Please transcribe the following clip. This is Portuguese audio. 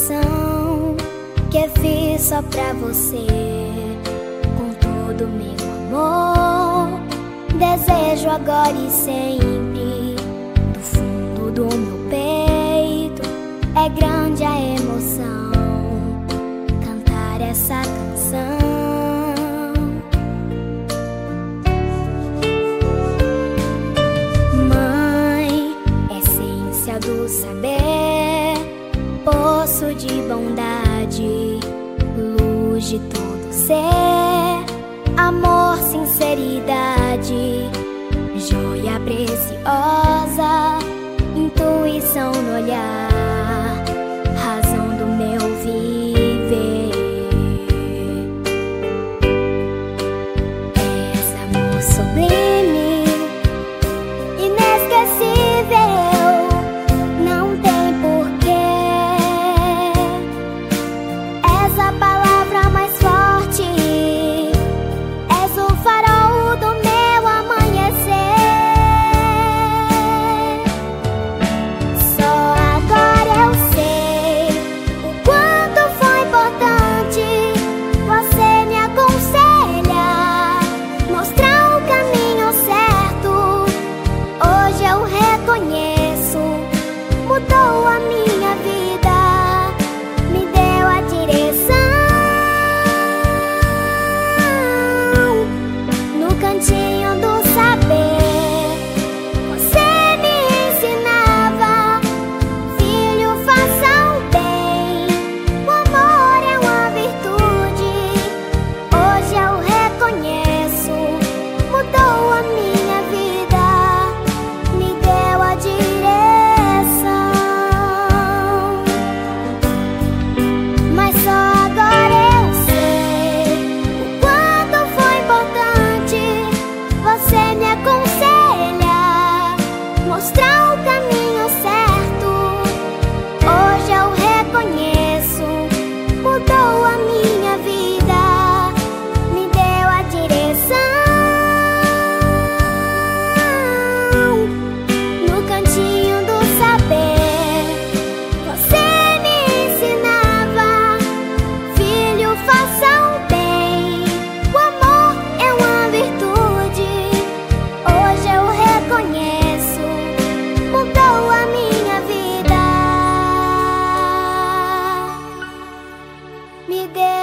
canção que fiz só pra você, com todo meu amor. Desejo agora e sempre, do fundo do meu peito. É grande a emoção cantar essa canção. Mãe, essência do saber, poço de bondade, luz de todo ser, amor, sinceridade, joia preciosa, intuição no olhar, razão do meu viver. És amor sublime, inesquecível, não tem porquê. És a palavra mais forte, és o farol do meu amanhecer. Só agora eu sei o quanto foi importante você me aconselhar, mostrar o caminho certo. Hoje eu reconheço, mudou a minha vida, me deu a direção. No cantinho do saber, você me ensinava: filho, faça o bem, o amor é uma virtude. Hoje eu reconheço, mudou a minha vida, me deu a direção. Mas só agora eu sei o quanto foi importante você me aconselhar, mostrar o caminho certo. Hoje eu reconheço, mudou a minha vida, me deu a direção. No cantinho do saber, você me ensinava: filho, faça o bem, o amor é uma virtude. Hoje eu reconheço, mudou a minha vida, me deu